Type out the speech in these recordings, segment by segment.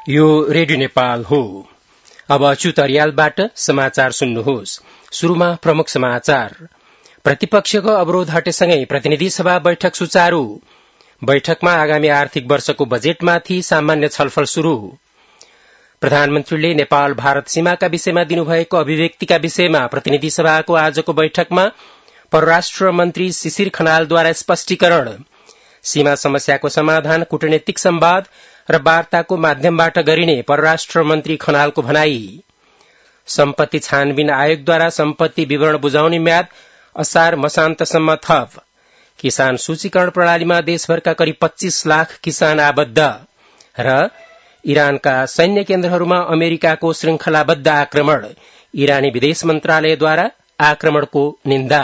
यो रेडियो नेपाल हो। अब अच्युत अर्यालबाट समाचार सुन्नुहोस्। शुरूमा प्रमुख समाचार। प्रतिपक्षको अवरोध हटेसँगै प्रतिनिधि सभा बैठक सुचारू। बैठकमा आगामी आर्थिक वर्षको बजेटमाथि सामान्य छलफल शुरू। प्रधानमन्त्रीले नेपाल भारत सीमाका विषयमा दिनुभएको अभिव्यक्तिका विषयमा प्रतिनिधि सभाको आजको बैठकमा परराष्ट्र मन्त्री शिशिर खनालद्वारा स्पष्टीकरण। सीमा समस्याको समाधान कूटनीतिक संवाद र वार्ताको माध्यमबाट गरिने परराष्ट्र मन्त्री खनालको भनाई। सम्पत्ति छानबिन आयोगद्वारा सम्पत्ति विवरण बुझाउने म्याद असार मसान्तसम्म थप। किसान सूचीकरण प्रणालीमा देशभरका करिब 25 लाख किसान आबद्ध। र इरानका सैन्य केन्द्रहरूमा अमेरिकाको श्रृंखलाबद्ध आक्रमण। इरानी विदेश मन्त्रालयद्वारा आक्रमणको निन्दा।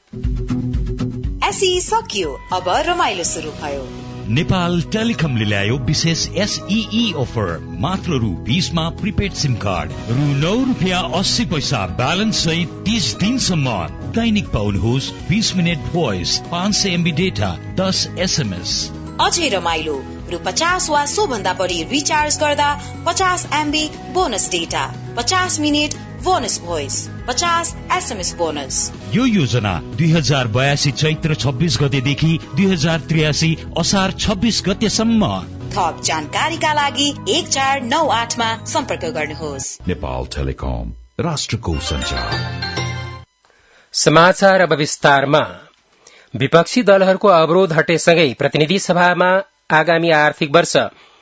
एसई सकियो, अब रमाइलो शुरू भयो। नेपाल टेलिकमले ल्यायो विशेष एसईई अफर। मात्र रु 20 मा प्रिपेड सिम कार्ड, रु 9.80 ब्यालेन्स सहित 30 दिनसम्म। दैनिक पाउनुहोस् 20 minute voice, 500 MB data, 10 SMS। अझै रमाइलो, रु 50 वा सो भन्दा बढी रिचार्ज गर्दा 50 MB bonus data, 50 minute bonus voice, 50 SMS bonus. यो योजना 2082 चैत्र 26 गतेदेखि 2083 असार 26 गतेसम्म। थप जानकारीका लागि 1498 मा सम्पर्क गर्नुहोस्। नेपाल टेलिकम, राष्ट्रको सञ्चार। समाचार अब विस्तारमा। विपक्षी दलहरूको अवरोध हटेसँगै प्रतिनिधि सभामा आगामी आर्थिक वर्ष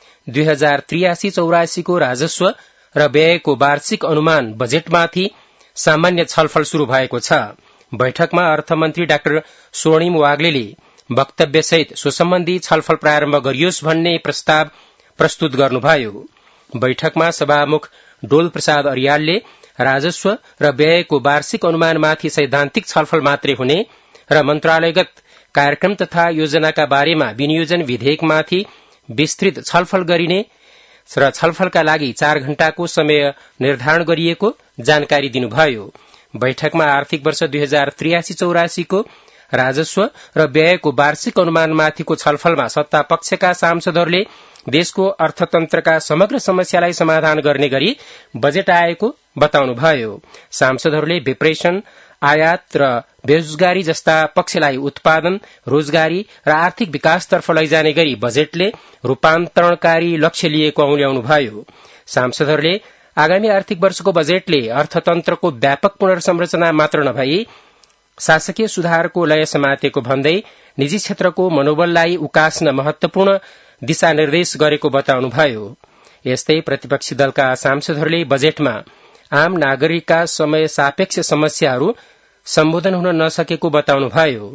2083-84 को राजस्व र व्ययको वार्षिक अनुमान बजेटमाथि सामान्य छलफल शुरू भएको छ। बैठकमा अर्थमन्त्री डाक्टर स्वर्णिम वाग्लेले वक्तव्यसहित सो सम्बन्धी छलफल प्रारम्भ गरियोस् भन्ने प्रस्ताव प्रस्तुत गर्नुभयो। बैठकमा सभामुख डोल प्रसाद अर्यालले राजस्व र व्ययको वार्षिक अनुमानमाथि सैद्धान्तिक छलफल मात्रै हुने र मन्त्रालयगत कार्यक्रम तथा योजनाका बारेमा विनियोजन विधेयकमाथि विस्तृत छलफल गरिने र छलफलका लागि 4 घण्टाको समय निर्धारण गरिएको जानकारी दिनुभयो। बैठकमा आर्थिक वर्ष 2083-84 को राजस्व र व्ययको वार्षिक अनुमानमाथिको छलफलमा सत्ता पक्षका सांसदहरूले देशको अर्थतन्त्रका समग्र समस्यालाई समाधान गर्ने गरी बजेट आएको बताउनुभयो। सांसदहरूले डिप्रेसन, आयात र बेरोजगारी जस्ता पक्षलाई उत्पादन, रोजगारी र आर्थिक विकासतर्फ लैजाने गरी बजेटले रूपान्तरणकारी लक्ष्य लिएको औल्याउनुभयो। सांसदहरूले आगामी आर्थिक वर्षको बजेटले अर्थतन्त्रको व्यापक पुनर्संरचना मात्र नभई शासकीय सुधारको लय समातेको भन्दै निजी क्षेत्रको मनोबललाई उकास्न महत्वपूर्ण दिशानिर्देश गरेको बताउनुभयो। यस्तै प्रतिपक्षी दलका सांसदहरूले बजेटमा आम नागरिकका समय सापेक्ष समस्याहरू सम्बोधन हुन नसकेको बताउनुभयो।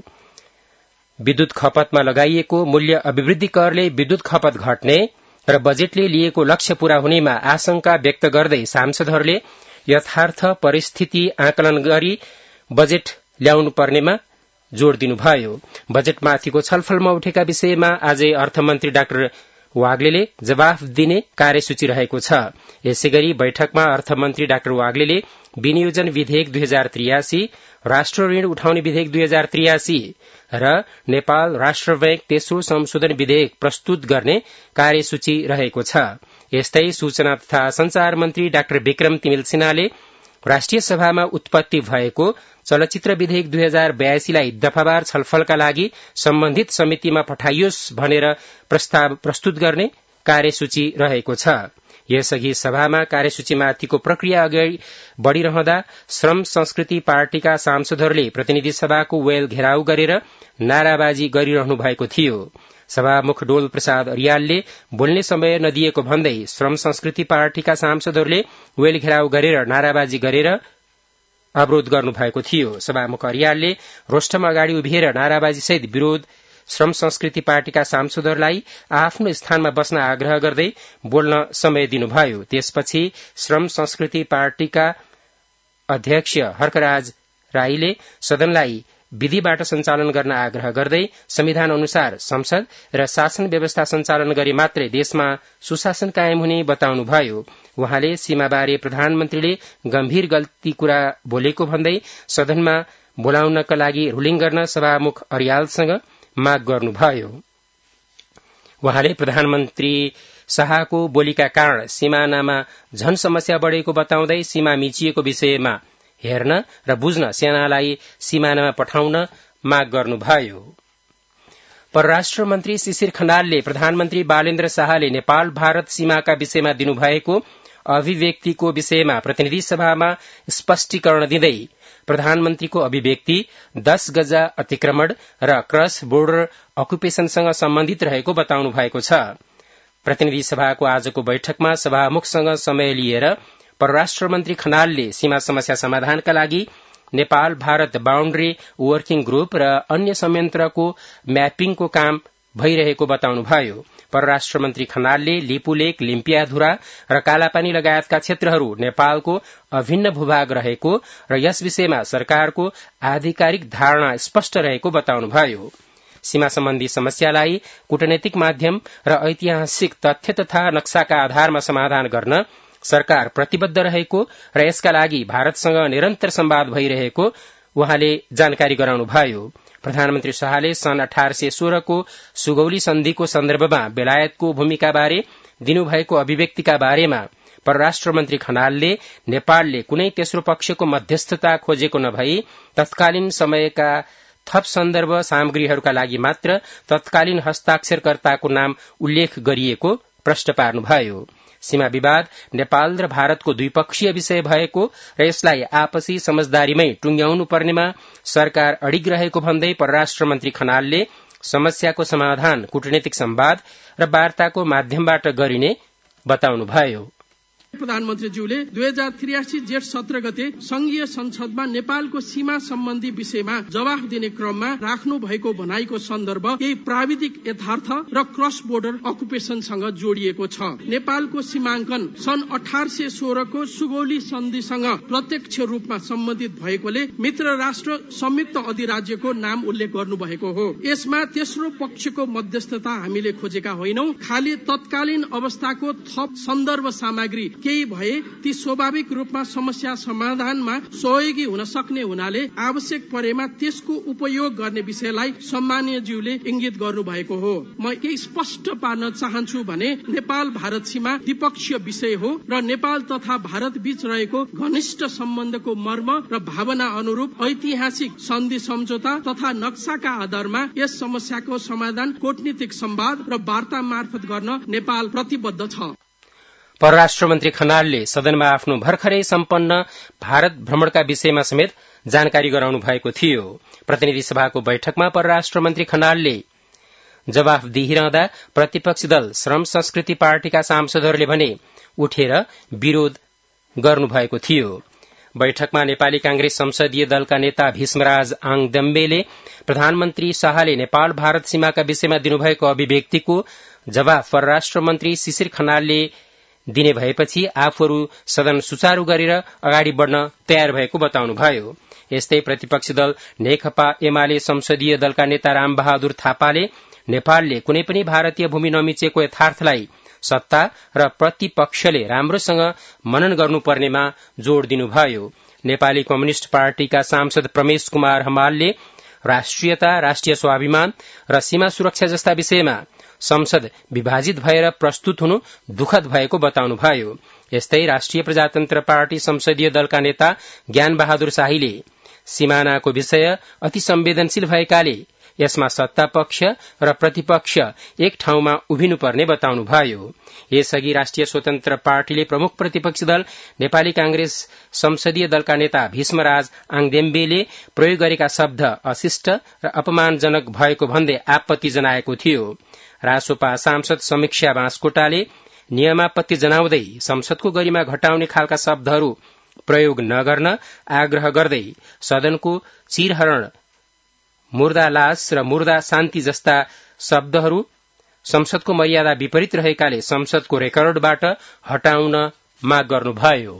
विद्युत खपतमा लगाइएको मूल्य अभिवृद्धि करले विद्युत खपत घट्ने र बजेटले लिएको लक्ष्य पूरा हुनेमा आशंका व्यक्त गर्दै सांसदहरूले यथार्थ परिस्थिति आकलन गरी बजेट ल्याउनु पर्नेमा जोड़ दिनुभयो। बजेटमाथिको छलफलमा उठेका विषयमा आजै अर्थमन्त्री डाक्टर वाग्लेले जवाफ दिने कार्यसूची रहेको छ। यसैगरी बैठकमा अर्थमन्त्री डाक्टर वाग्लेले विनियोजन विधेयक 2083, राष्ट्र ऋण उठाउने विधेयक 2083 र नेपाल राष्ट्र बैंक तेस्रो संशोधन विधेयक प्रस्तुत गर्ने कार्यसूची रहेको छ। यस्तै सूचना तथा संचार मन्त्री डाक्टर विक्रम तिमिल सिन्हाले राष्ट्रिय सभामा उत्पत्ति भएको चलचित्र विधेयक 2082 लाई दफावार छलफलका लागि सम्बन्धित समितिमा पठाइयोस् भनेर प्रस्ताव प्रस्तुत गर्ने कार्यसूची रहेको छ। यसअघि सभामा कार्यसूचीमाथिको प्रक्रिया अघि बढ़िरहँदा श्रम संस्कृति पार्टीका सांसदहरूले प्रतिनिधि सभाको वेल घेराउ गरेर नाराबाजी गरिरहनु भएको थियो। सभामुख डोल प्रसाद अर्यालले बोल्ने समय नदिएको भन्दै श्रम संस्कृति पार्टीका सांसदहरूले वेल घेराउ गरेर नाराबाजी गरेर अवरोध गर्नुभएको थियो। सभामुख अर्यालले रोस्टम अगाडि उभिएर नाराबाजी सहित विरोध श्रम संस्कृति पार्टीका सांसदहरूलाई आफ्नो स्थानमा बस्न आग्रह गर्दै बोल्न समय दिनुभयो। त्यसपछि श्रम संस्कृति पार्टीका अध्यक्ष हर्कराज राईले सदनलाई विधिबाट सञ्चालन गर्न आग्रह गर्दै संविधान अनुसार संसद र शासन व्यवस्था सञ्चालन गरी मात्रै देशमा सुशासन कायम हुने बताउनुभयो। उहाँले सीमाबारे प्रधानमन्त्रीले गम्भीर गल्ती कुरा बोलेको भन्दै सदनमा बोलाउनका लागि रुलिङ गर्न सभामुख अर्यालसँग माग गर्नुभयो। उहाँले प्रधानमन्त्री शाहको बोलीका कारण सिमानामा झन समस्या बढ़ेको बताउँदै सीमा मिचिएको विषयमा हेर्न र बुझ्न सेनालाई सिमानामा पठाउन माग गर्नुभयो। परराष्ट्र मन्त्री शिशिर खनालले प्रधानमन्त्री बालेन्द्र शाहले नेपाल भारत सीमाका विषयमा दिनुभएको अभिव्यक्तिको विषयमा प्रतिनिधि सभामा स्पष्टीकरण दिँदै प्रधानमन्त्रीको अभिव्यक्ति 10 गजा अतिक्रमण र क्रस बोर्डर अकुपेशनसँग सम्बन्धित रहेको बताउनु भएको छ। प्रतिनिधि सभाको आजको बैठकमा सभामुखसँग समय लिएर परराष्ट्र मन्त्री खनालले सीमा समस्या समाधानका लागि Nepal Bharat boundary working group र अन्य संयन्त्रको म्यापिङको काम भइरहेको बताउनुभयो। परराष्ट्र मन्त्री खनालले लिपुलेक, लिम्पियाधुरा र कालापानी लगायतका क्षेत्रहरू नेपालको अभिन्न भूभाग रहेको र यस विषयमा सरकारको आधिकारिक धारणा स्पष्ट रहेको बताउनुभयो। सीमा सम्बन्धी समस्यालाई कूटनैतिक माध्यम र ऐतिहासिक तथ्य तथा नक्साका आधारमा समाधान गर्न सरकार प्रतिबद्ध रहेको र यसका लागि भारतसँग निरन्तर संवाद भइरहेको उहाँले जानकारी गराउनुभयो। प्रधानमन्त्री शाहले सन् 1816 को सुगौली सन्धिको सन्दर्भमा बेलायतको भूमिकाबारे दिनुभएको अभिव्यक्तिका बारेमा परराष्ट्र मन्त्री खनालले नेपालले कुनै तेस्रो पक्षको मध्यस्थता खोजेको नभई तत्कालीन समयका थप सन्दर्भ सामग्रीहरूका लागि मात्र तत्कालीन हस्ताक्षरकर्ताको नाम उल्लेख गरिएको प्रश्न पार्नुभयो। सीमा विवाद नेपाल र भारतको द्विपक्षीय विषय भएको र यसलाई आपसी समझदारीमै टुंग्याउनु पर्नेमा सरकार अडिग रहेको भन्दै परराष्ट्र मन्त्री खनालले समस्याको समाधान कूटनैतिक संवाद र वार्ताको माध्यमबाट गरिने बताउनुभयो। प्रधानमन्त्रीज्यूले 2083 जेठ 17 गते संघीय संसदमा नेपालको सीमा सम्बन्धी विषयमा जवाफ दिने क्रममा राख्नु भएको भनाइको सन्दर्भ केही प्राविधिक यथार्थ र क्रस बोर्डर अकुपेशनसँग जोडिएको छ। नेपालको सीमाङ्कन सन् 1816 को सुगौली सन्धिसँग प्रत्यक्ष रूपमा सम्बन्धित भएकोले मित्र राष्ट्र संयुक्त अधिराज्यको नाम उल्लेख गर्नुभएको हो। यसमा तेस्रो पक्षको मध्यस्थता हामीले खोजेका होइनौं। खाली तत्कालीन अवस्थाको थप सन्दर्भ सामग्री केही भए ती स्वाभाविक रूपमा समस्या समाधानमा सहयोगी हुन सक्ने हुनाले आवश्यक परेमा त्यसको उपयोग गर्ने विषयलाई सम्माननीयज्यूले इंगित गर्नुभएको हो। म केही स्पष्ट पार्न चाहन्छु भने नेपाल भारत सीमा द्विपक्षीय विषय हो र नेपाल तथा भारत बीच रहेको घनिष्ठ सम्बन्धको मर्म र भावना अनुरूप ऐतिहासिक सन्धि सम्झौता तथा नक्साका आधारमा यस समस्याको समाधान कूटनीतिक संवाद र वार्ता मार्फत गर्न नेपाल प्रतिबद्ध छ। परराष्ट्र मन्त्री खनालले सदनमा आफ्नो भर्खरै सम्पन्न भारत भ्रमणका विषयमा समेत जानकारी गराउनु भएको थियो। प्रतिनिधि सभाको बैठकमा परराष्ट्र मन्त्री खनालले जवाफ दिइरहँदा प्रतिपक्षी दल श्रम संस्कृति पार्टीका सांसदहरूले भने उठेर विरोध गर्नुभएको थियो। बैठकमा नेपाली कांग्रेस संसदीय दलका नेता भीष्मराज आङदेम्बेले प्रधानमन्त्री शाहले नेपाल भारत सीमाका विषयमा दिनुभएको अभिव्यक्तिको जवाफ परराष्ट्र मन्त्री शिशिर खनालले दिने भएपछि आफूहरू सदन सुचारू गरेर अगाडि बढ्न तयार भएको बताउनुभयो। यस्तै प्रतिपक्षी दल नेकपा एमाले संसदीय दलका नेता रामबहादुर थापाले नेपालले कुनै पनि भारतीय भूमि नमिचेको यथार्थलाई सत्ता र प्रतिपक्षले राम्रोसँग मनन गर्नुपर्नेमा जोड़ दिनुभयो। नेपाली कम्युनिष्ट पार्टीका सांसद प्रमेश कुमार हमालले राष्ट्रियता, राष्ट्रिय स्वाभिमान र सीमा सुरक्षा जस्ता विषयमा संसद विभाजित भएर प्रस्तुत हुनु दुखद भएको बताउनुभयो। यस्तै राष्ट्रिय प्रजातन्त्र पार्टी संसदीय दलका नेता ज्ञान बहादुर शाहीले सीमानाको विषय अति संवेदनशील भएकाले यसमा सत्ता पक्ष र प्रतिपक्ष एक ठाउँमा उभिनुपर्ने बताउनुभयो। यसअघि राष्ट्रिय स्वतन्त्र पार्टीले प्रमुख प्रतिपक्षी दल नेपाली कांग्रेस संसदीय दलका नेता भीष्मराज आङदेम्बेले प्रयोग गरेका शब्द अशिष्ट र अपमानजनक भएको भन्दै आपत्ति जनाएको थियो। रासोपा सांसद समीक्षा बाँसकोटाले नियमापत्ति जनाउँदै संसदको गरिमा घटाउने खालका शब्दहरू प्रयोग नगर्न आग्रह गर्दै सदनको चिरहरण, मुर्दा लास र मुर्दा शान्ति जस्ता शब्दहरू संसदको मर्यादा विपरीत रहेकाले संसदको रेकर्डबाट हटाउन माग गर्नुभयो।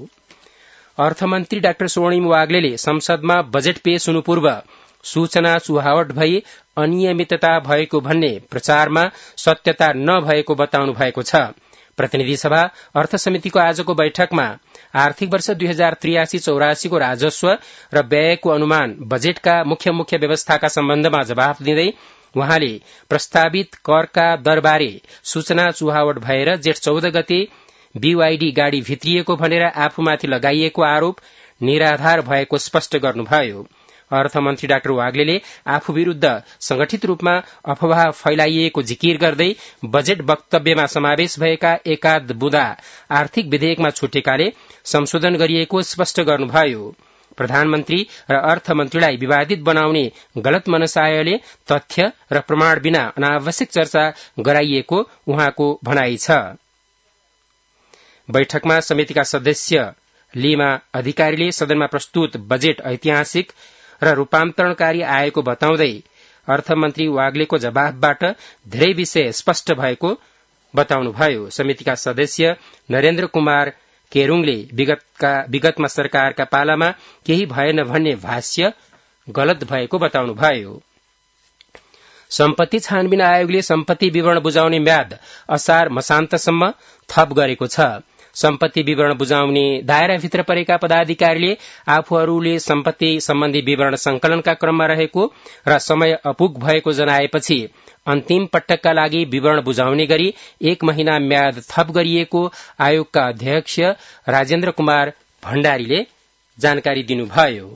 अर्थमन्त्री डाक्टर स्वर्णिम वाग्लेले संसदमा बजेट पेश हुनु पूर्व सूचना चुहावट भई अनियमितता भएको भन्ने प्रचारमा सत्यता नभएको बताउनु भएको छ। प्रतिनिधि सभा अर्थ समितिको आजको बैठकमा आर्थिक वर्ष 2083-84 को राजस्व र व्ययको अनुमान बजेटका मुख्य व्यवस्थाका सम्बन्धमा जवाफ दिँदै उहाँले प्रस्तावित करका दरबारे सूचना चुहावट भएर जेठ 14 गते बीवाईडी गाड़ी भित्रिएको भनेर आफूमाथि लगाइएको आरोप निराधार भएको स्पष्ट गर्नुभयो। अर्थमन्त्री डाक्टर वाग्लेले आफू विरूद्ध संगठित रूपमा अफवाह फैलाइएको जिकिर गर्दै बजेट वक्तव्यमा समावेश भएका एकाध बुँदा आर्थिक विधेयकमा छुटेकाले संशोधन गरिएको स्पष्ट गर्नुभयो। प्रधानमन्त्री र अर्थमन्त्रीलाई विवादित बनाउने गलत मनसायले तथ्य र प्रमाण बिना अनावश्यक चर्चा गराइएको उहाँको भनाइ छ। बैठकमा समितिका सदस्य लीमा अधिकारीले सदनमा प्रस्तुत बजेट ऐतिहासिक र रूपान्तरणकारी आएको बताउँदै अर्थमन्त्री वाग्लेको जवाफबाट धेरै विषय स्पष्ट भएको बताउनुभयो। समितिका सदस्य नरेन्द्र कुमार केरुङले विगतमा सरकारका पालामा केही भएन भन्ने भाष्य गलत भएको बताउनुभयो। सम्पत्ति छानबिन आयोगले सम्पत्ति विवरण बुझाउने म्याद असार मसान्तसम्म थप गरेको छ। सम्पत्ति विवरण बुझाउने दायराभित्र परेका पदाधिकारीले आफूहरूले सम्पत्ति सम्बन्धी विवरण संकलनका क्रममा रहेको र समय अपुग भएको जनाएपछि अन्तिम पटकका लागि विवरण बुझाउने गरी 1 महिना म्याद थप गरिएको आयोगका अध्यक्ष राजेन्द्र कुमार भण्डारीले जानकारी दिनुभयो।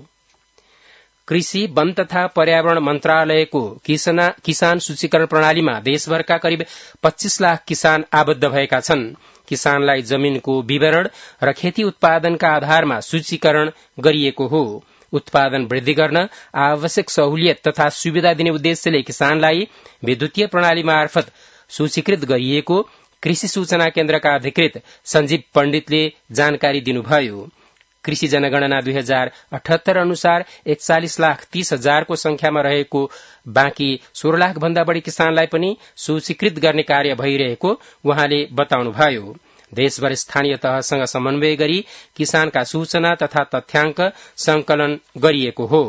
कृषि, वन तथा पर्यावरण मन्त्रालयको किसान सूचीकरण प्रणालीमा देशभरका करिब 25 लाख किसान आबद्ध भएका छन्। किसानलाई जमीनको विवरण र खेती उत्पादनका आधारमा सूचीकरण गरिएको हो। उत्पादन वृद्धि गर्न आवश्यक सहुलियत तथा सुविधा दिने उद्देश्यले किसानलाई विद्युतीय प्रणाली मार्फत सूचीकृत गरिएको कृषि सूचना केन्द्रका अधिकृत सञ्जीव पण्डितले जानकारी दिनुभयो। कृषि जनगणना 2078 अनुसार 41,30,000 को संख्यामा रहेको बाँकी 16 लाख भन्दा बढ़ी किसानलाई पनि सूचीकृत गर्ने कार्य भइरहेको उहाँले बताउनुभयो। देशभर स्थानीय तहसँग समन्वय गरी किसानका सूचना तथा तथ्याङ्क संकलन गरिएको हो।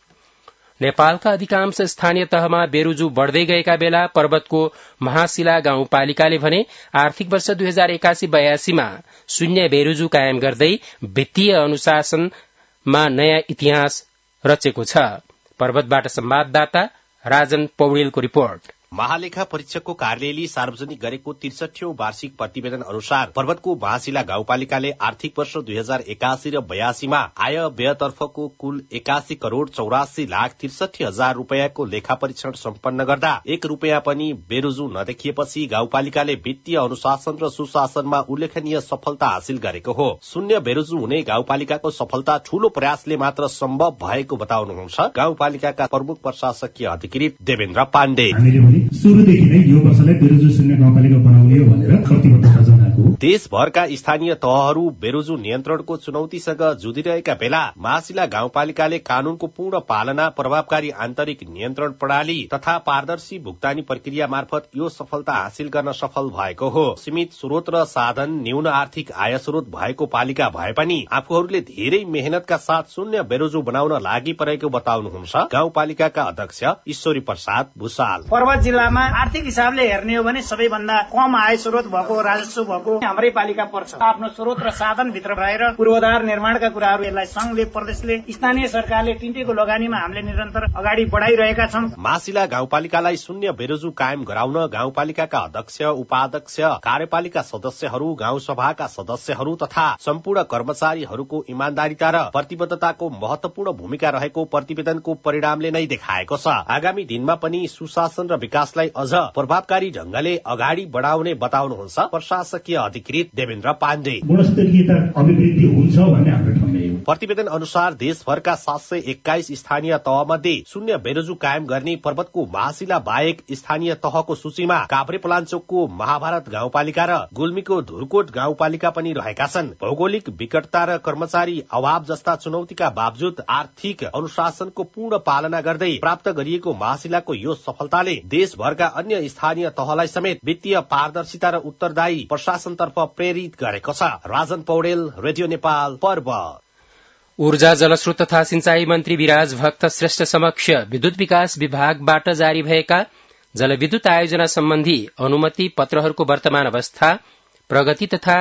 नेपालका अधिकांश स्थानीय तहमा बेरुजु बढ़दै गएका बेला पर्वतको महाशिला गाउँपालिकाले भने आर्थिक वर्ष 2081-82 मा शून्य बेरुजु कायम गर्दै वित्तीय अनुशासनमा नयाँ इतिहास रचेको छ। पर्वतबाट संवाददाता राजन पौडेलको रिपोर्ट। महालेखा परीक्षकको कार्यालयले सार्वजनिक गरेको 63औं वार्षिक प्रतिवेदन अनुसार पर्वतको महाशिला गाउँपालिकाले आर्थिक वर्ष 2081 र 82 मा आय व्ययतर्फको कुल 81 करोड़ 84 लाख 63 हजार रूपियाँको लेखा परीक्षण सम्पन्न गर्दा 1 रूपियाँ पनि बेरुजु नदेखिएपछि गाउँपालिकाले वित्तीय अनुशासन र सुशासनमा उल्लेखनीय सफलता हासिल गरेको हो। शून्य बेरुजु हुने गाउँपालिकाको सफलता ठूलो प्रयासले मात्र सम्भव भएको बताउनुहुन्छ गाउँपालिकाका प्रमुख प्रशासकीय अधिकृत देवेन्द्र पाण्डे। सुरुदेखि नै यो वर्षलाई बेरुजु शून्य गाउँपालिका बनाउने हो भनेर प्रतिबद्धता जनाएको। देशभरका स्थानीय तहहरू बेरुजु नियन्त्रणको चुनौतीसँग जुधिरहेका बेला महाशिला गाउँपालिकाले कानूनको पूर्ण पालना, प्रभावकारी आन्तरिक नियन्त्रण प्रणाली तथा पारदर्शी भुक्तानी प्रक्रिया मार्फत यो सफलता हासिल गर्न सफल भएको हो। सीमित स्रोत र साधन, न्यून आर्थिक आय स्रोत भएको पालिका भए पनि आफूहरूले धेरै मेहनतका साथ शून्य बेरुजु बनाउन लागि परेको बताउनुहुन्छ गाउँपालिकाका अध्यक्ष ईश्वरी प्रसाद भूषाल। पर्वत जिल्लामा आर्थिक हिसाबले हेर्ने हो भने सबैभन्दा कम आय स्रोत भएको, राजस्व भएको हाम्रै पालिका पर्छ। आफ्नो स्रोत र साधन भित्र रहेर पूर्वाधार निर्माणका कुराहरू यसलाई संघले, प्रदेशले, स्थानीय सरकारले टिन्टीको लगानीमा हामीले निरन्तर अगाडि बढाइरहेका छौं। महाशिला गाउँपालिकालाई शून्य बेरुजु कायम गराउन गाउँपालिकाका अध्यक्ष, उपाध्यक्ष, कार्यपालिका सदस्यहरू, गाउँसभाका सदस्यहरू तथा सम्पूर्ण कर्मचारीहरूको इमानदारीता र प्रतिबद्धताको महत्वपूर्ण भूमिका रहेको प्रतिवेदनको परिणामले नै देखाएको छ। आगामी दिनमा पनि सुशासन र विकासलाई अझ प्रभावकारी ढंगले अगाडि बढाउने बताउनुहुन्छ प्रशासकीय अधिकृत देवेन्द्र पाण्डे। गुणस्तरीयता अभिवृद्धि हुन्छ भन्ने हाम्रो ठम्याइ हो। प्रतिवेदन अनुसार देशभरका 721 स्थानीय तहमध्ये शून्य बेरुजु कायम गर्ने पर्वतको महाशिला बाहेक स्थानीय तहको सूचीमा काभ्रेपलाञ्चोकको महाभारत गाउँपालिका र गुल्मीको धुरकोट गाउँपालिका पनि रहेका छन्। भौगोलिक विकटता र कर्मचारी अभाव जस्ता चुनौतीका बावजुद आर्थिक अनुशासनको पूर्ण पालना गर्दै प्राप्त गरिएको महाशिलाको यो सफलताले देशभरका अन्य स्थानीय तहलाई समेत वित्तीय पारदर्शिता र उत्तरदायी प्रशासनतर्फ प्रेरित गरेको छ। राजन पौडेल, रेडियो नेपाल, पर्वत। ऊर्जा, जलस्रोत तथा सिंचाई मन्त्री विराज भक्त श्रेष्ठ समक्ष विद्युत विकास विभागबाट जारी भएका जलविद्युत आयोजना सम्बन्धी अनुमति पत्रहरूको वर्तमान अवस्था, प्रगति तथा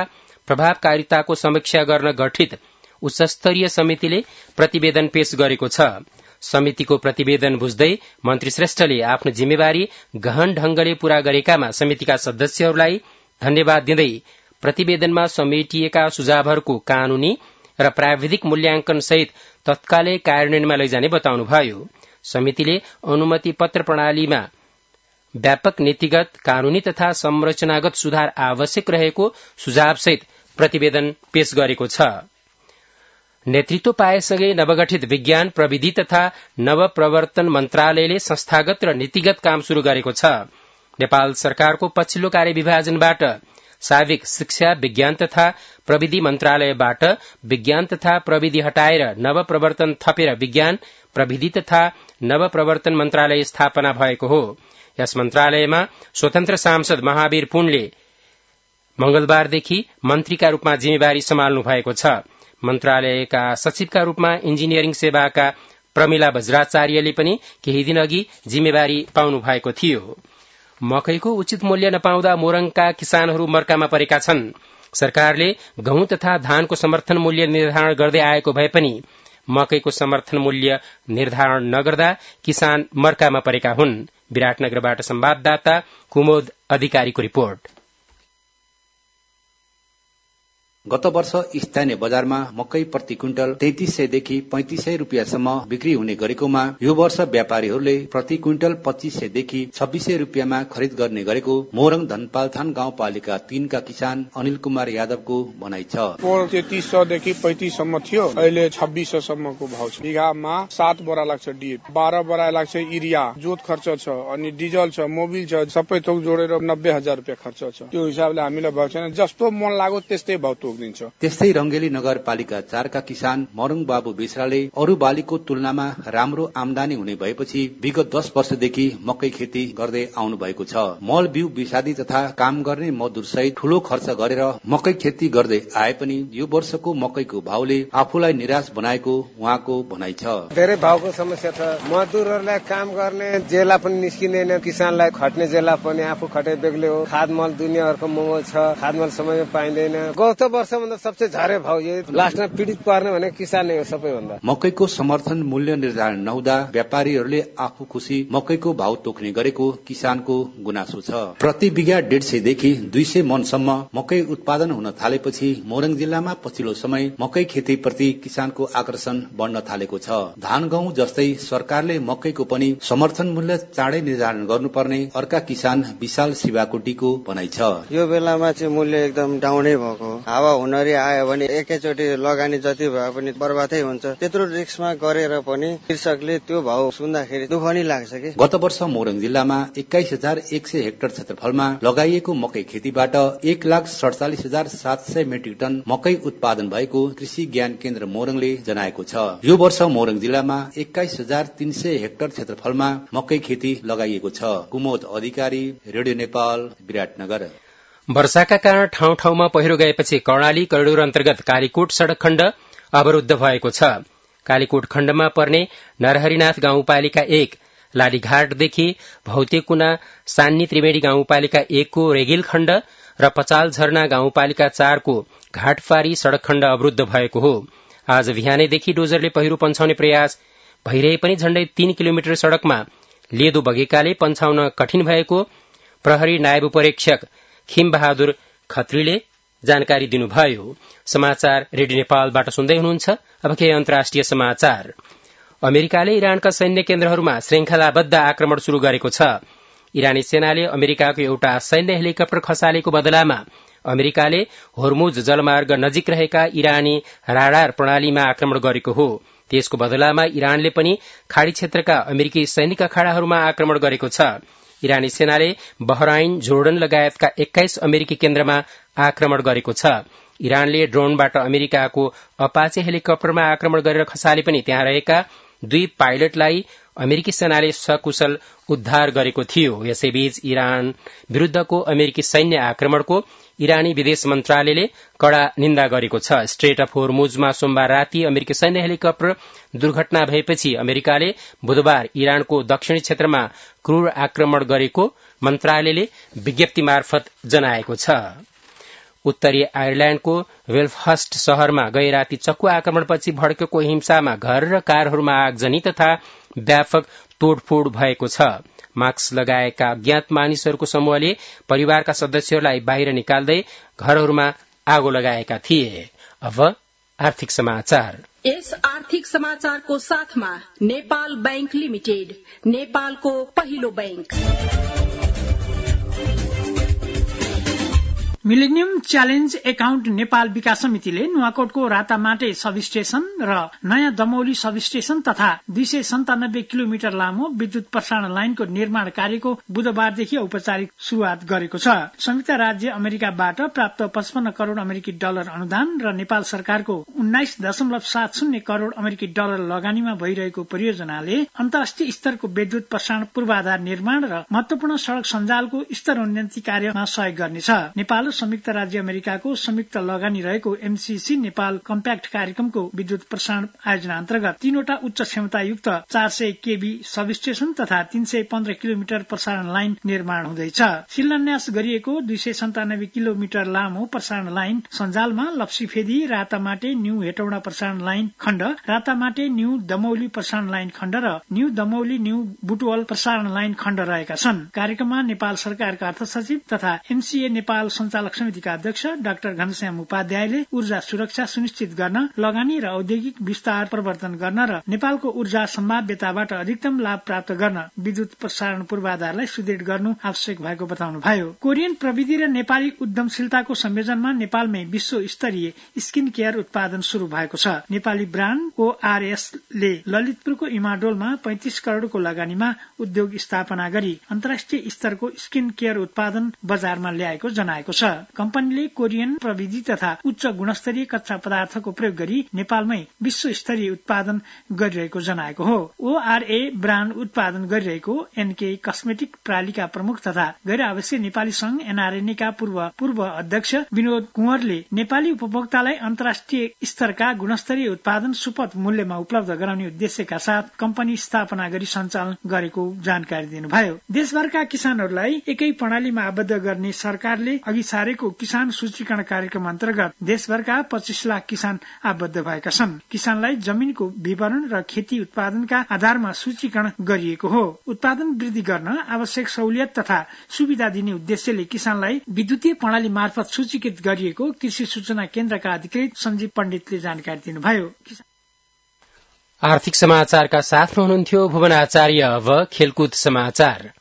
प्रभावकारिताको समीक्षा गर्न गठित उच्चस्तरीय समितिले प्रतिवेदन पेश गरेको छ। समितिको प्रतिवेदन बुझ्दै मन्त्री श्रेष्ठले आफ्नो जिम्मेवारी गहन ढंगले पूरा गरेकामा समितिका सदस्यहरूलाई धन्यवाद दिँदै प्रतिवेदनमा समेटिएका सुझावहरूको कानूनी र प्राविधिक मूल्याङ्कन सहित तत्कालै कार्यान्वयनमा लैजाने बताउनुभयो। समितिले अनुमति पत्र प्रणालीमा व्यापक नीतिगत, कानूनी तथा संरचनागत सुधार आवश्यक रहेको सुझावसहित प्रतिवेदन पेश गरेको छ। नेतृत्व पाएसँगै नवगठित विज्ञान, प्रविधि तथा नवप्रवर्तन मन्त्रालयले संस्थागत र नीतिगत काम शुरू गरेको छ। नेपाल सरकारको पछिल्लो कार्यविभाजनबाट साविक शिक्षा, विज्ञान तथा प्रविधि मन्त्रालयबाट विज्ञान तथा प्रविधि हटाएर नवप्रवर्तन थपेर विज्ञान, प्रविधि तथा नवप्रवर्तन मन्त्रालय स्थापना भएको हो। यस मन्त्रालयमा स्वतन्त्र सांसद महावीर पुनले मंगलबारदेखि मन्त्रीका रूपमा जिम्मेवारी सम्हाल्नु भएको छ। मन्त्रालयका सचिवका रूपमा इन्जिनियरिङ सेवाका प्रमिला बज्राचार्यले पनि केही दिन अघि जिम्मेवारी पाउनु भएको थियो। मकैको उचित मूल्य नपाउँदा मोरङका किसानहरू मर्कामा परेका छन्। सरकारले गहुँ तथा धानको समर्थन मूल्य निर्धारण गर्दै आएको भए पनि मकैको समर्थन मूल्य निर्धारण नगर्दा किसान मर्कामा परेका हुन्। विराटनगरबाट संवाददाता कुमोद अधिकारीको रिपोर्ट। गत वर्ष स्थानीय बजारमा मकै प्रति क्विन्टल 3300 देखि 3500 रुपियाँसम्म बिक्री हुने गरेकोमा यो वर्ष व्यापारीहरूले प्रति क्विन्टल 2500 देखि 2600 रुपियाँमा खरिद गर्ने गरेको मोरङ धनपालथान गाउँपालिका 3 का किसान अनिल कुमार यादवको भनाइ छ। पोल 3300 देखि 3500 सम्म थियो, अहिले 2600 सम्मको भाव छ। बिघामा 7 बोरा लाग्छ डीएपी, 12 बोरा लाग्छ युरिया, जोत खर्च छ, अनि डिजल छ, मोबिल छ, सबै थोक जोडेर 90,000 रुपियाँ खर्च छ। त्यो हिसाबले हामीलाई भाव छैन, जस्तो मन लाग्यो त्यस्तै भाव तोक्दिन्छ। त्यस्तै रंगेली नगरपालिका 4 का किसान मरुङ बाबु बेसराले अरू बालीको तुलनामा राम्रो आमदानी हुने भएपछि विगत 10 वर्षदेखि मकै खेती गर्दै आउनु भएको छ। मल बिउ विषादी तथा काम गर्ने मजदुर सहित ठूलो खर्च गरेर मकै खेती गर्दै आए पनि यो वर्षको मकैको भावले आफूलाई निराश बनाएको उहाँको भनाइ छ। धेरै भावको समस्या छ, मजदुरहरूलाई काम गर्ने जेला पनि निस्किँदैन, किसानलाई खट्ने जेला पनि आफू खटे बेग्लै हो। खाद मल दुनियाँहरुको महँगो छ, खाद मल समयमा पाइँदैन। गत वर्षभन्दा सबसे झारे भाव यही, लास्टमा पीडित पार्ने भने किसान नै हो सबैभन्दा। मकैको समर्थन मूल्य निर्धारण नहुँदा व्यापारीहरूले आफू खुशी मकैको भाव तोक्ने गरेको किसानको गुनासो छ। प्रति बिघा 150 देखि 200 मनसम्म मकै उत्पादन हुन थालेपछि मोरङ जिल्लामा पछिल्लो समय मकै खेती प्रति किसानको आकर्षण बढ्न थालेको छ। धान गहुँ जस्तै सरकारले मकैको पनि समर्थन मूल्य चाँडै निर्धारण गर्नुपर्ने अर्का किसान विशाल शिवाकोटीको भनाइ छ। यो बेलामा चाहिँ मूल्य एकदम डाउनै भएको, हावा हुनरी आयो भने एकैचोटि लगानी जति भए पनि बर्बादै हुन्छ। त्यत्रो रिस्कमा गरेर पनि कृषकले त्यो भाव सुन्दाखेरि दुःख नि लाग्छ कि। गत वर्ष मोरङ जिल्लामा 21,100 हेक्टर क्षेत्रफलमा लगाइएको मकै खेतीबाट 1,47,700 मेट्रिक टन मकै उत्पादन भएको कृषि ज्ञान केन्द्र मोरङले जनाएको छ। यो वर्ष मोरङ जिल्लामा 21,300 हेक्टर क्षेत्रफलमा मकै खेती लगाइएको छ। कुमोद अधिकारी, रेडियो नेपाल, विराटनगर। वर्षाका कारण ठाउँ ठाउँमा पहिरो गएपछि कर्णाली करिडोर अन्तर्गत कालीकोट सड़क खण्ड अवरूद्ध भएको छ। कालीकोट खण्डमा पर्ने नरहरिनाथ गाउँपालिका 1, लालीघाटदेखि भौतेकुना सान्नी त्रिवेणी गाउँपालिका 1 को रेगिल खण्ड र पचाल झरना गाउँपालिका 4 को घाटफारी सड़क खण्ड अवरूद्ध भएको हो। आज बिहानैदेखि डोजरले पहिरो पन्छाउने प्रयास भइरहे पनि झण्डै 3 किलोमिटर सड़कमा लेदो बगेकाले पन्छाउन कठिन भएको प्रहरी नायब उपरीक्षक खिम बहादुर खत्रीले जानकारी दिनुभयो। समाचार रेडियो नेपालबाट सुन्दै हुनुहुन्छ। अब के अन्तर्राष्ट्रिय समाचार। अमेरिकाले इरानका सैन्य केन्द्रहरूमा श्रृंखलाबद्ध आक्रमण शुरू गरेको छ। इरानी सेनाले अमेरिकाको एउटा सैन्य हेलिकप्टर खसालेको बदलामा अमेरिकाले होर्मुज जलमार्ग नजिक रहेका इरानी राडार प्रणालीमा आक्रमण गरेको हो। त्यसको बदलामा इरानले पनि खाड़ी क्षेत्रका अमेरिकी सैनिक अखाडाहरूमा आक्रमण गरेको छ। इरानी सेनाले बहराइन, जोर्डन लगायतका 21 अमेरिकी केन्द्रमा आक्रमण गरेको छ। इरानले ड्रोनबाट अमेरिकाको अपाचे हेलिकप्टरमा आक्रमण गरेर खसाले पनि त्यहाँ रहेका 2 पाइलटलाई अमेरिकी सेनाले सकुशल उद्धार गरेको थियो। यसैबीच इरान विरूद्धको अमेरिकी सैन्य आक्रमणको इरानी विदेश मन्त्रालयले कड़ा निन्दा गरेको छ। स्ट्रेट अफ होर्मुजमा सोमबार राति अमेरिकी सैन्य हेलिकप्टर दुर्घटना भएपछि अमेरिकाले बुधबार इरानको दक्षिणी क्षेत्रमा क्रूर आक्रमण गरेको मन्त्रालयले विज्ञप्ति मार्फत जनाएको छ। उत्तरी आयरल्याण्डको बेलफास्ट शहरमा गैराती चक्कु आक्रमणपछि भड्केको हिंसामा घर र कारहरूमा आगजनी तथा व्यापक तोडफोड भएको छ। मास्क लगाएका अज्ञात मानिसहरूको समूहले परिवारका सदस्यहरूलाई बाहिर निकाल्दै घरहरूमा आगो लगाएका थिए। अब आर्थिक समाचार। यस आर्थिक समाचारको साथमा नेपाल बैंक लिमिटेड, नेपालको पहिलो bank. Millennium challenge account Nepal विकास समितिले नुवाकोटको रातामाटे सब स्टेशन र नयाँ दमौली सब स्टेशन तथा 297 किलोमिटर लामो विद्युत प्रसारण लाइनको निर्माण कार्यको बुधबारदेखि औपचारिक शुरूआत गरेको छ। संयुक्त राज्य अमेरिकाबाट प्राप्त 55 करोड़ अमेरिकी डलर अनुदान र नेपाल सरकारको 19.70 करोड़ अमेरिकी डलर लगानीमा भइरहेको परियोजनाले अन्तर्राष्ट्रिय स्तरको विद्युत प्रसारण पूर्वाधार निर्माण र महत्वपूर्ण सड़क सञ्जालको स्तरोन्नति कार्यमा सहयोग गर्नेछ। नेपाल संयुक्त राज्य अमेरिकाको संयुक्त लगानी रहेको एमसीसी नेपाल कम्प्याक्ट कार्यक्रमको विद्युत प्रसारण आयोजना अन्तर्गत 3वटा उच्च क्षमतायुक्त 400 केबी सब स्टेशन तथा 315 किलोमिटर प्रसारण लाइन निर्माण हुँदैछ। शिलान्यास गरिएको 297 किलोमिटर लामो प्रसारण लाइन सञ्जालमा लप्सीफेदी, रातामाटे, न्यू हेटौडा प्रसारण लाइन खण्ड, रातामाटे न्यू दमौली प्रसारण लाइन खण्ड र न्यू दमौली न्यू बुटवल प्रसारण लाइन खण्ड रहेका छन्। कार्यक्रममा नेपाल सरकारका अर्थ सचिव तथा एमसीए नेपाल सञ्चालक समितिका अध्यक्ष डाक्टर घनश्याम उपाध्यायले ऊर्जा सुरक्षा सुनिश्चित गर्न, लगानी र औद्योगिक विस्तार प्रवर्धन गर्न र नेपालको ऊर्जा सम्भाव्यताबाट अधिकतम लाभ प्राप्त गर्न विद्युत प्रसारण पूर्वाधारलाई सुदृढ गर्नु आवश्यक भएको बताउनुभयो। कोरियन प्रविधि र नेपाली उद्यमशीलताको संयोजनमा नेपालमै विश्व स्तरीय स्किन केयर उत्पादन शुरू भएको छ। नेपाली ब्रान्ड ORS ले ललितपुरको इमाडोलमा 35 करोड़को लगानीमा उद्योग स्थापना गरी अन्तर्राष्ट्रिय स्तरको स्किन केयर उत्पादन बजारमा ल्याएको जनाएको छ। कम्पनीले कोरियन प्रविधि तथा उच्च गुणस्तरीय कच्चा पदार्थको प्रयोग गरी नेपालमै विश्व स्तरीय उत्पादन गरिरहेको जनाएको हो। ORA ब्रान्ड उत्पादन गरिरहेको NK कस्मेटिक प्रालीका प्रमुख तथा गैर आवश्यक नेपाली संघ NRNA का पूर्व अध्यक्ष विनोद कुँवरले नेपाली उपभोक्तालाई अन्तर्राष्ट्रिय स्तरका गुणस्तरीय उत्पादन सुपथ मूल्यमा उपलब्ध गराउने उद्देश्यका साथ कम्पनी स्थापना गरी सञ्चालन गरेको जानकारी दिनुभयो। देशभरका किसानहरूलाई एकै प्रणालीमा आबद्ध गर्ने सरकारले अघि सारेको किसान सूचीकरण कार्यक्रम अन्तर्गत देशभरका 25 लाख किसान आबद्ध भएका छन्। किसानलाई जमिनको विवरण र खेती उत्पादनका आधारमा सूचीकरण गरिएको हो। उत्पादन वृद्धि गर्न आवश्यक सहुलियत तथा सुविधा दिने उद्देश्यले किसानलाई विद्युतीय प्रणाली मार्फत सूचीकृत गरिएको कृषि सूचना केन्द्रका अधिकृत सञ्जीव पण्डितले जानकारी दिनुभयो। आर्थिक समाचारका साथमा हुनुहुन्थ्यो भुवन आचार्य। अब खेलकुद समाचार।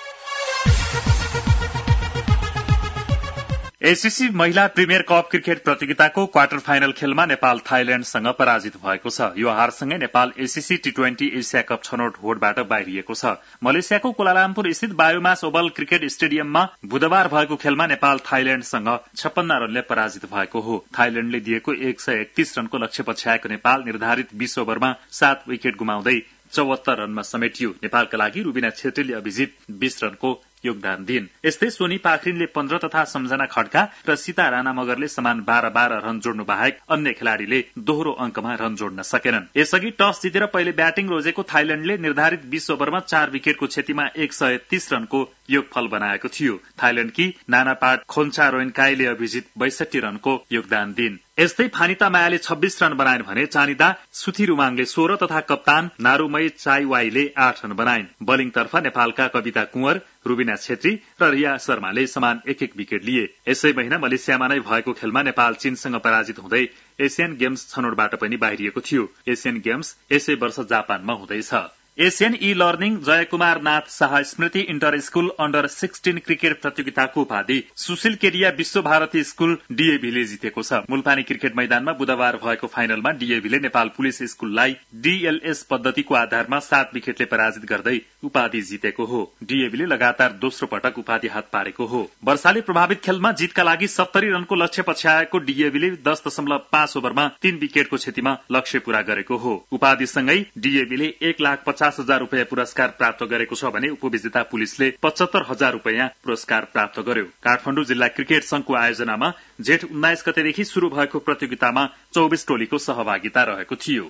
एसीसी महिला प्रिमियर कप क्रिकेट प्रतियोगिताको क्वार्टर फाइनल खेलमा नेपाल थाइल्याण्डसँग पराजित भएको छ। यो हारसँगै Nepal ACC T20 Asia cup छनौट होडबाट बाहिरिएको छ। मलेसियाको कुलालामपुर स्थित बायोमास ओभल क्रिकेट स्टेडियममा बुधबार भएको खेलमा नेपाल थाइल्याण्डसँग 56 रनले पराजित भएको हो। थाइल्याण्डले दिएको 131 रनको लक्ष्य पछ्याएको नेपाल निर्धारित 20 ओभरमा 7 विकेट गुमाउँदै 74 रनमा समेटियो। नेपालका लागि रुबिना छेत्रीले अभिजित 20 रनको योगदान दिइन्। यस्तै सोनी पाखरिनले 15 तथा सम्झना खड्का र सीता राणा मगरले समान 12 रन जोड्नु बाहेक अन्य खेलाड़ीले दोहोरो अंकमा रन जोड्न सकेनन्। यसअघि टस जितेर पहिले ब्याटिङ रोजेको थाइल्याण्डले निर्धारित 20 ओभरमा 4 विकेटको क्षतिमा 130 रनको योगफल बनाएको थियो। थाइल्याण्डकी नानापाट खोन्चा रोइन्काईले अभिजित 62 रनको योगदान दिइन्। यस्तै फानिता मायाले 26 रन बनाइन् भने चानिदा सुथी रुमाङले 16 तथा कप्तान नारुमय चाइवाईले 8 रन बनाइन्। बलिङतर्फ नेपालका कविता कुँवर, रुबिना छेत्री र रिया शर्माले समान 1-1 विकेट लिए। यसै महिना मलेसियामा नै भएको खेलमा नेपाल चीनसँग पराजित हुँदै एसियन गेम्स छनौटबाट पनि बाहिरिएको थियो। एसियन गेम्स यसै वर्ष जापानमा हुँदैछ। Asian e learning Jaykumar Nath Shah स्मृति इन्टर स्कूल अन्डर 16 क्रिकेट प्रतियोगिताको उपाधि सुशील केडिया विश्व भारती स्कूल डीएभीले जितेको छ। मुलपानी क्रिकेट मैदानमा बुधबार भएको फाइनलमा डीएभीले नेपाल पुलिस स्कूललाई डीएलएस पद्धतिको आधारमा 7 विकेटले पराजित गर्दै उपाधि जितेको हो। डीएभीले लगातार दोस्रो पटक उपाधि हात पारेको हो। वर्षाले प्रभावित खेलमा जितका लागि 70 रनको लक्ष्य पछ्याएको डीएभीले 10.5 ओभरमा 3 विकेटको क्षतिमा लक्ष्य पूरा गरेको हो। उपाधिसँगै डीएभीले 1,50,000 रुपियाँ पुरस्कार प्राप्त गरेको छ भने उपविजेता पुलिसले 75,000 रुपियाँ पुरस्कार प्राप्त गर्यो। काठमाडौँ जिल्ला क्रिकेट संघको आयोजनामा जेठ 19 गतेदेखि शुरू भएको प्रतियोगितामा 24 टोलीको सहभागिता रहेको थियो।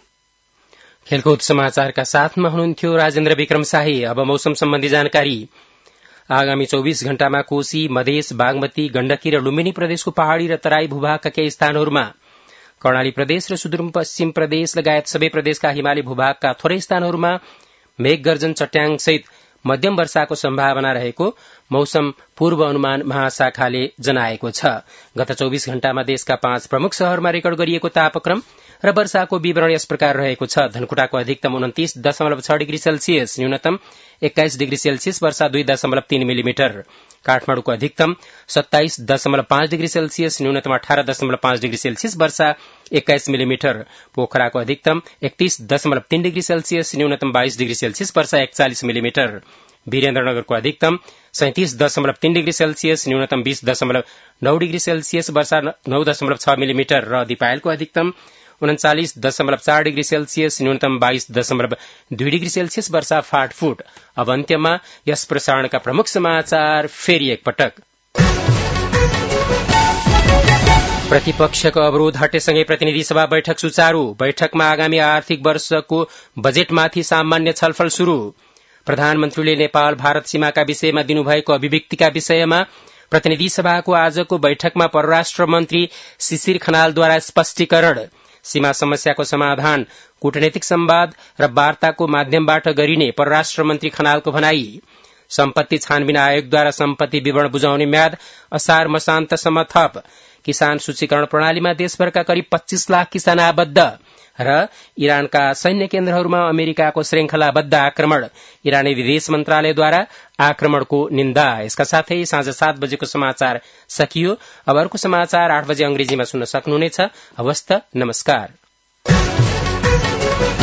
खेलकुद समाचारका साथमा हुनुहुन्थ्यो राजेन्द्र विक्रम शाही। अब मौसम सम्बन्धी जानकारी। आगामी 24 घण्टामा कोशी, मधेस, बागमती, गण्डकी र लुम्बिनी प्रदेशको पहाड़ी र तराई भूभागका केही स्थानहरूमा, कर्णाली प्रदेश र सुदूरपश्चिम प्रदेश लगायत सबै प्रदेशका हिमाली भूभागका थोरै स्थानहरूमा मेघगर्जन, चट्याङ सहित मध्यम वर्षाको सम्भावना रहेको मौसम पूर्व अनुमान महाशाखाले जनाएको छ। गत 24 घण्टामा देशका 5 प्रमुख शहरमा रेकर्ड गरिएको तापक्रम र वर्षाको विवरण यस प्रकार रहेको छ। धनकुटाको अधिकतम 29.6 डिग्री सेल्सियस, न्यूनतम 21 डिग्री सेल्सियस, वर्षा 2.3 मिलिमिटर। काठमाडौँको अधिकतम 27.5 डिग्री सेल्सियस, न्यूनतम 18.5 डिग्री सेल्सियस, वर्षा 21 मिलिमिटर। पोखराको अधिकतम 31.3 डिग्री सेल्सियस, न्यूनतम 22 डिग्री सेल्सियस, वर्षा 41 मिलिमिटर। वीरेन्द्रनगरको अधिकतम 37.3 डिग्री सेल्सियस, न्यूनतम 20.9 डिग्री सेल्सियस, वर्षा 9.6 मिलिमिटर र दिपायलको अधिकतम 39.4 डिग्री सेल्सियस, न्यूनतम 22.2 डिग्री सेल्सियस, वर्षा फाटफुट। अब अन्त्यमा यस प्रसारणका प्रमुख समाचार फेरि एकपटक। प्रतिपक्षको अवरोध हटेसँगै प्रतिनिधि सभा बैठक सुचारू। बैठकमा आगामी आर्थिक वर्षको बजेटमाथि सामान्य छलफल शुरू। प्रधानमन्त्रीले नेपाल भारत सीमाका विषयमा दिनुभएको अभिव्यक्तिका विषयमा प्रतिनिधि सभाको आजको बैठकमा परराष्ट्र मन्त्री शिशिर खनालद्वारा स्पष्टीकरण। सीमा समस्याको समाधान कूटनैतिक संवाद र वार्ताको माध्यमबाट गरिने परराष्ट्र मन्त्री खनालको भनाई। सम्पत्ति छानबिन आयोगद्वारा सम्पत्ति विवरण बुझाउने म्याद असार मसान्तसम्म थप। किसान सूचीकरण प्रणालीमा देशभरका करिब 25 लाख किसान आबद्ध र इरानका सैन्य केन्द्रहरूमा अमेरिकाको श्रृंखलाबद्ध आक्रमण। इरानी विदेश मन्त्रालयद्वारा आक्रमणको निन्दा। यसका साथै साँझ 7 बजेको समाचार सकियो। अब अर्को समाचार 8 बजे अंग्रेजीमा सुन्न सक्नुहुनेछ। हवस् त, नमस्कार।